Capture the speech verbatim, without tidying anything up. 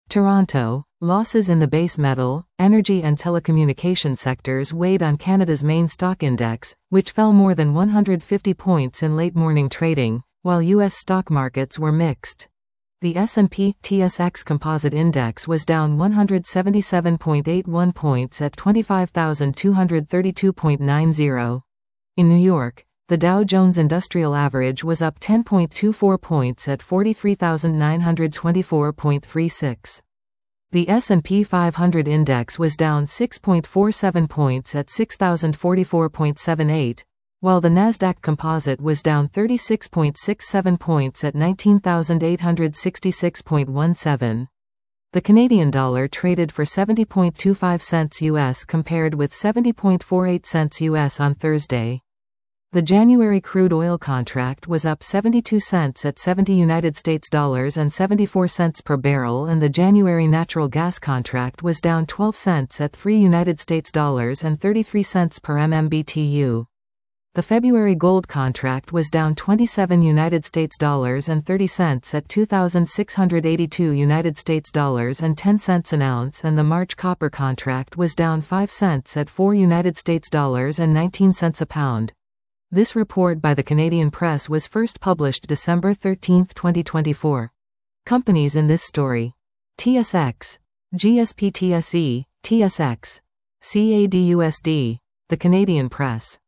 Toronto. Losses in the base metal, energy and telecommunication sectors weighed on Canada's main stock index, which fell more than one hundred fifty points in late morning trading, while U S stock markets were mixed. The S and P T S X Composite Index was down one hundred seventy-seven point eight one points at twenty-five thousand two hundred thirty-two point nine zero. In New York, the Dow Jones Industrial Average was up ten point two four points at forty-three thousand nine hundred twenty-four point three six. The S and P five hundred Index was down six point four seven points at six thousand forty-four point seven eight, while the Nasdaq Composite was down thirty-six point six seven points at nineteen thousand eight hundred sixty-six point one seven. The Canadian dollar traded for seventy point two five cents U S compared with seventy point four eight cents U S on Thursday. The January crude oil contract was up seventy-two cents at seventy United States dollars and seventy-four cents per barrel, and the January natural gas contract was down twelve cents at three United States dollars and thirty-three cents per M M B T U. The February gold contract was down twenty-seven United States dollars and thirty cents at two thousand six hundred eighty-two United States dollars and ten cents an ounce, and the March copper contract was down five cents at four United States dollars and nineteen cents a pound. This report by the Canadian Press was first published December thirteenth, twenty twenty-four. Companies in this story: T S X, G S P T S E, T S X, C A D U S D, The Canadian Press.